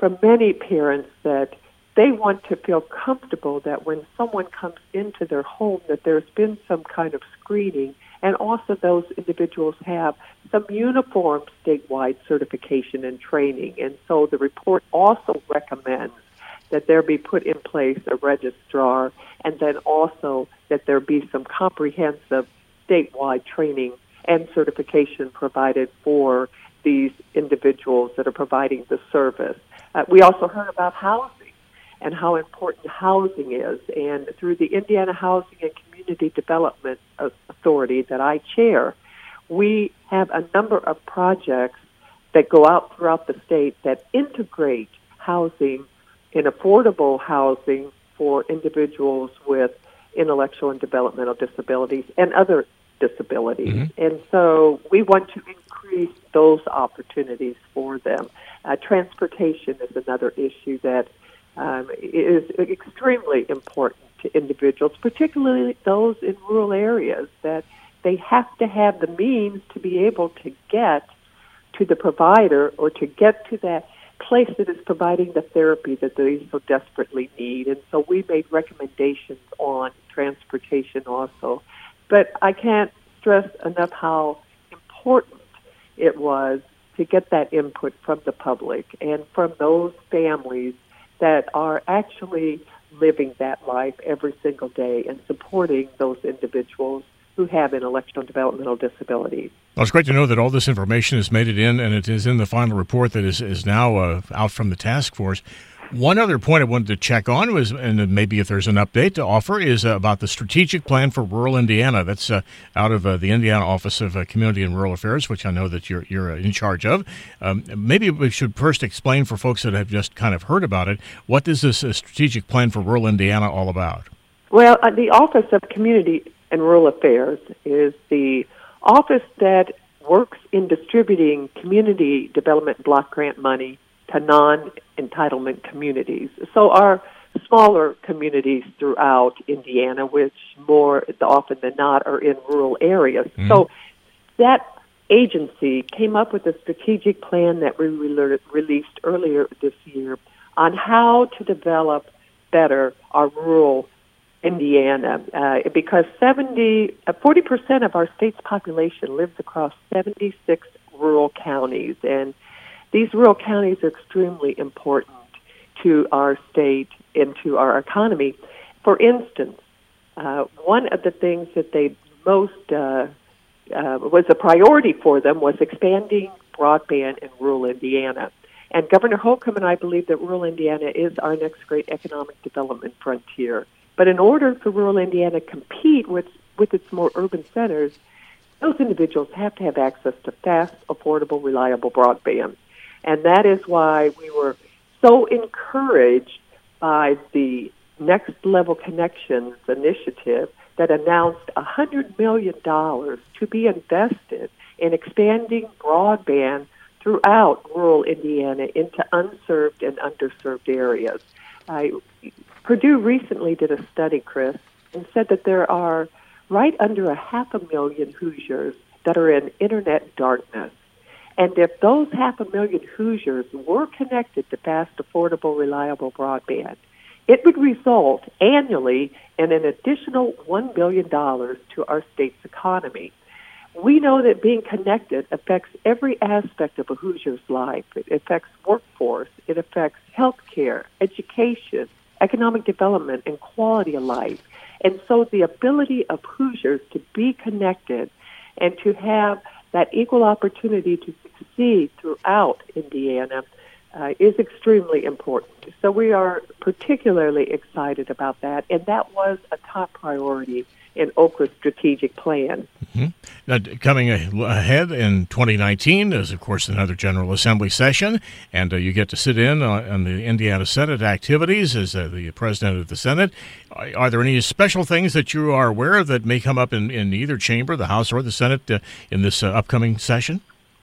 [SPEAKER 8] from many parents that they want to feel comfortable that when someone comes into their home that there's been some kind of screening, and also those individuals have some uniform statewide certification and training. And so the report also recommends that there be put in place a registrar, and then also that there be some comprehensive statewide training and certification provided for these individuals that are providing the service. Uh, we also heard about housing and how important housing is. And through the Indiana Housing and Community Development Authority that I chair, we have a number of projects that go out throughout the state that integrate housing and affordable housing for individuals with intellectual and developmental disabilities and other disabilities. Mm-hmm. And so we want to increase those opportunities for them. Uh, transportation is another issue that um, is extremely important to individuals, particularly those in rural areas, that they have to have the means to be able to get to the provider or to get to that place that is providing the therapy that they so desperately need. And so we made recommendations on transportation also. But I can't stress enough how important it was to get that input from the public and from those families that are actually living that life every single day and supporting those individuals who have intellectual and developmental disabilities.
[SPEAKER 1] Well, it's great to know that all this information has made it in, and it is in the final report that is, is now uh, out from the task force. One other point I wanted to check on was, and maybe if there's an update to offer, is uh, about the strategic plan for rural Indiana. That's uh, out of uh, the Indiana Office of uh, Community and Rural Affairs, which I know that you're you're uh, in charge of. Um, maybe we should first explain for folks that have just kind of heard about it, what is this uh, strategic plan for rural Indiana all about?
[SPEAKER 8] Well, uh, the Office of Community and Rural Affairs is the office that works in distributing community development block grant money to non-entitlement communities. So our smaller communities throughout Indiana, which more often than not are in rural areas. Mm-hmm. So that agency came up with a strategic plan that we re- released earlier this year on how to develop better our rural Indiana, uh, because seventy, uh, forty percent of our state's population lives across seventy-six rural counties, and these rural counties are extremely important to our state and to our economy. For instance, uh, one of the things that they most uh, uh, was a priority for them was expanding broadband in rural Indiana. And Governor Holcomb and I believe that rural Indiana is our next great economic development frontier. But in order for rural Indiana to compete with, with its more urban centers, those individuals have to have access to fast, affordable, reliable broadband. And that is why we were so encouraged by the Next Level Connections initiative that announced one hundred million dollars to be invested in expanding broadband throughout rural Indiana into unserved and underserved areas. I, Purdue recently did a study, Chris, and said that there are right under a half a million Hoosiers that are in internet darkness. And if those half a million Hoosiers were connected to fast, affordable, reliable broadband, it would result annually in an additional one billion dollars to our state's economy. We know that being connected affects every aspect of a Hoosier's life. It affects workforce, it affects health care, education, economic development, and quality of life. And so the ability of Hoosiers to be connected and to have that equal opportunity to succeed throughout Indiana uh, is extremely important. So we are particularly excited about that, and that was a top priority in Okra's strategic plan.
[SPEAKER 1] Mm-hmm. Now, coming ahead in twenty nineteen is, of course, another General Assembly session, and uh, you get to sit in on, on the Indiana Senate activities as uh, the President of the Senate. Are, are there any special things that you are aware of that may come up in, in either chamber, the House or the Senate, uh, in this uh, upcoming session?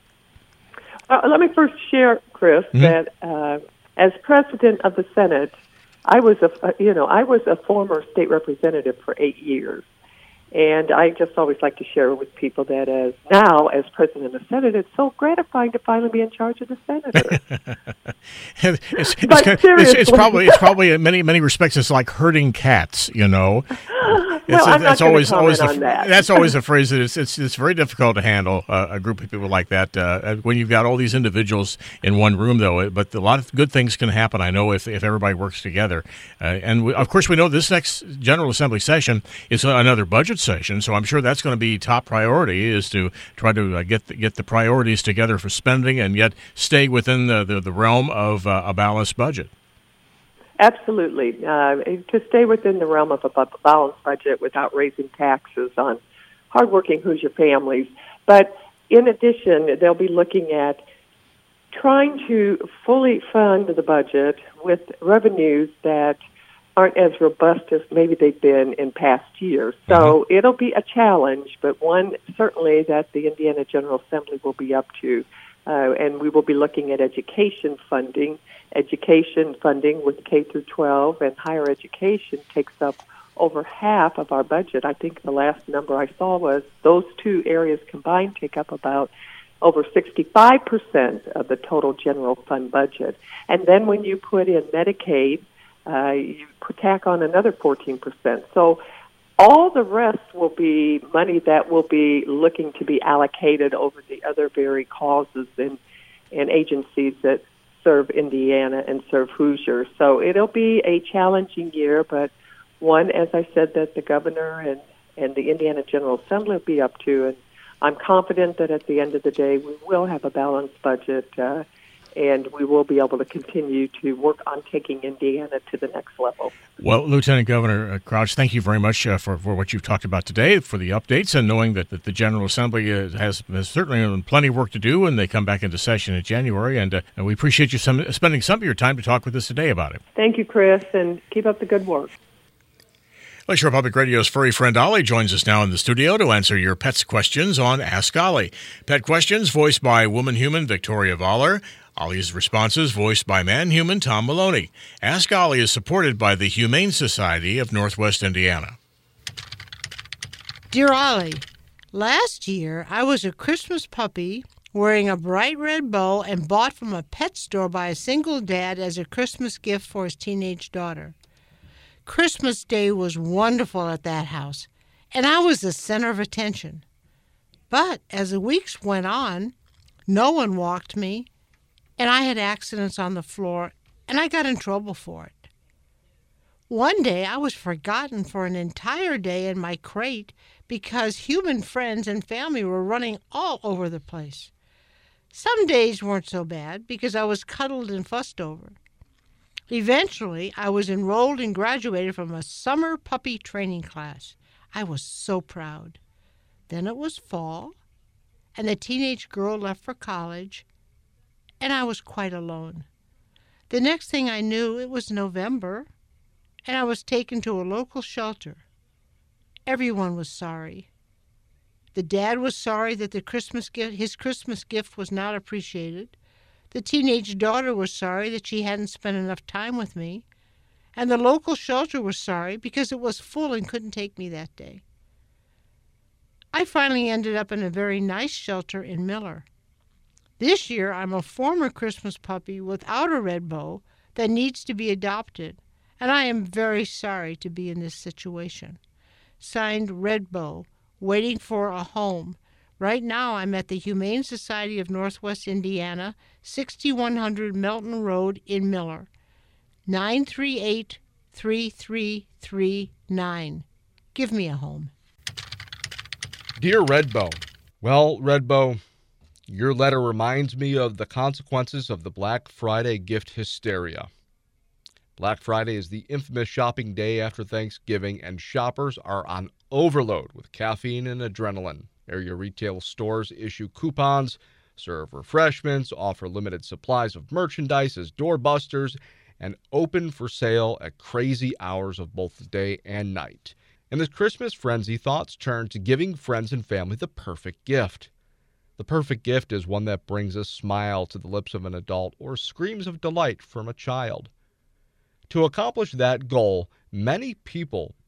[SPEAKER 8] Uh, let me first share, Chris, mm-hmm. that uh, as President of the Senate, I was a you know I was a former state representative for eight years. And I just always like to share with people that as now, as president of the Senate, it's so gratifying to finally be in charge of the Senate.
[SPEAKER 1] it's, it's,
[SPEAKER 8] but
[SPEAKER 1] it's,
[SPEAKER 8] seriously.
[SPEAKER 1] it's probably it's probably in many many respects it's like herding cats, you know. It's,
[SPEAKER 8] well, I'm not
[SPEAKER 1] it's always always
[SPEAKER 8] on
[SPEAKER 1] the,
[SPEAKER 8] that.
[SPEAKER 1] That's always a phrase that it's it's it's very difficult to handle uh, a group of people like that uh, when you've got all these individuals in one room, though. But a lot of good things can happen, I know, if if everybody works together. Uh, and we, of course, we know this next General Assembly session is another budget session, so I'm sure that's going to be top priority is to try to uh, get the, get the priorities together for spending and yet stay within the the, the realm of uh, a balanced budget.
[SPEAKER 8] Absolutely. Uh, to stay within the realm of a balanced budget without raising taxes on hardworking Hoosier families. But in addition, they'll be looking at trying to fully fund the budget with revenues that aren't as robust as maybe they've been in past years. So mm-hmm. it'll be a challenge, but one certainly that the Indiana General Assembly will be up to. Uh, and we will be looking at education funding. Education funding with K through twelve and higher education takes up over half of our budget. I think the last number I saw was those two areas combined take up about over sixty-five percent of the total general fund budget. And then when you put in Medicaid, uh, you tack on another fourteen percent. So all the rest will be money that will be looking to be allocated over the other very causes and, and agencies that serve Indiana and serve Hoosier. So it'll be a challenging year, but one, as I said, that the governor and, and the Indiana General Assembly will be up to. And I'm confident that at the end of the day, we will have a balanced budget, uh, and we will be able to continue to work on taking Indiana to the next level.
[SPEAKER 1] Well, Lieutenant Governor Crouch, thank you very much uh, for, for what you've talked about today, for the updates, and knowing that, that the General Assembly uh, has, has certainly plenty of work to do, and they come back into session in January, and, uh, and we appreciate you some, spending some of your time to talk with us today about it.
[SPEAKER 8] Thank you, Chris, and keep up the good work.
[SPEAKER 1] Lakeshore Public Radio's furry friend Ollie joins us now in the studio to answer your pet's questions on Ask Ollie. Pet questions voiced by woman human Victoria Voller. Ollie's responses voiced by man human Tom Maloney. Ask Ollie is supported by the Humane Society of Northwest Indiana.
[SPEAKER 9] Dear Ollie, last year I was a Christmas puppy wearing a bright red bow and bought from a pet store by a single dad as a Christmas gift for his teenage daughter. Christmas Day was wonderful at that house, and I was the center of attention. But as the weeks went on, no one walked me, and I had accidents on the floor, and I got in trouble for it. One day I was forgotten for an entire day in my crate because human friends and family were running all over the place. Some days weren't so bad because I was cuddled and fussed over. Eventually, I was enrolled and graduated from a summer puppy training class. I was so proud. Then it was fall, and the teenage girl left for college, and I was quite alone. The next thing I knew, it was November, and I was taken to a local shelter. Everyone was sorry. The dad was sorry that the Christmas gift, his Christmas gift was not appreciated. The teenage daughter was sorry that she hadn't spent enough time with me. And the local shelter was sorry because it was full and couldn't take me that day. I finally ended up in a very nice shelter in Miller. This year, I'm a former Christmas puppy without a red bow that needs to be adopted, and I am very sorry to be in this situation. Signed, Red Bow, waiting for a home. Right now, I'm at the Humane Society of Northwest Indiana, sixty-one hundred Melton Road in Miller, nine three eight, three three three nine. Give me a home.
[SPEAKER 10] Dear Redbow, well, Redbow, your letter reminds me of the consequences of the Black Friday gift hysteria. Black Friday is the infamous shopping day after Thanksgiving, and shoppers are on overload with caffeine and adrenaline. Area retail stores issue coupons, serve refreshments, offer limited supplies of merchandise as doorbusters, and open for sale at crazy hours of both the day and night. In this Christmas frenzy, thoughts turn to giving friends and family the perfect gift. The perfect gift is one that brings a smile to the lips of an adult or screams of delight from a child. To accomplish that goal, many people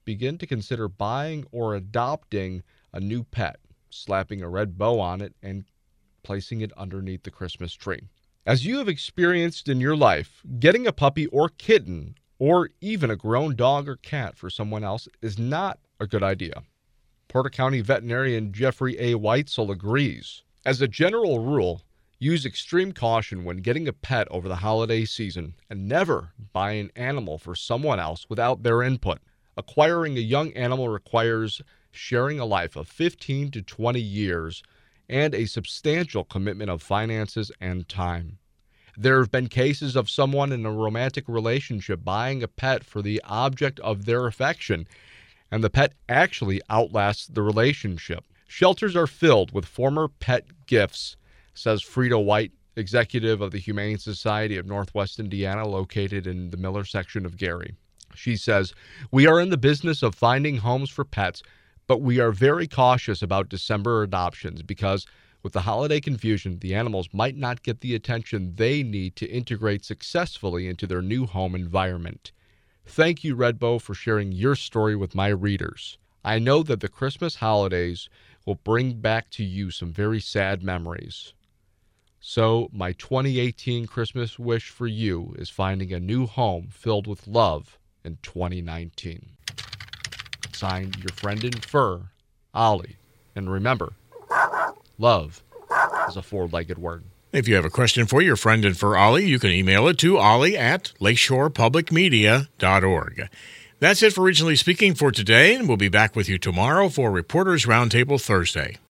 [SPEAKER 10] begin to consider buying or adopting a new pet, slapping a red bow on it, and placing it underneath the Christmas tree. As you have experienced in your life, getting a puppy or kitten, or even a grown dog or cat for someone else is not a good idea. Porter County veterinarian Jeffrey A. Weitzel agrees. As a general rule, use extreme caution when getting a pet over the holiday season, and never buy an animal for someone else without their input. Acquiring a young animal requires sharing a life of fifteen to twenty years and a substantial commitment of finances and time. There have been cases of someone in a romantic relationship buying a pet for the object of their affection, and the pet actually outlasts the relationship. Shelters are filled with former pet gifts, says Frida White, executive of the Humane Society of Northwest Indiana, located in the Miller section of Gary. She says, "We are in the business of finding homes for pets, but we are very cautious about December adoptions because with the holiday confusion, the animals might not get the attention they need to integrate successfully into their new home environment. Thank you, Redbow, for sharing your story with my readers. I know that the Christmas holidays will bring back to you some very sad memories. So my twenty eighteen Christmas wish for you is finding a new home filled with love in twenty nineteen. Signed, your friend in fur, Ollie. And remember, love is a four-legged word.
[SPEAKER 1] If you have a question for your friend in fur, Ollie, you can email it to ollie at lakeshore public media dot org. That's it for Regionally Speaking for today, and we'll be back with you tomorrow for Reporters Roundtable Thursday.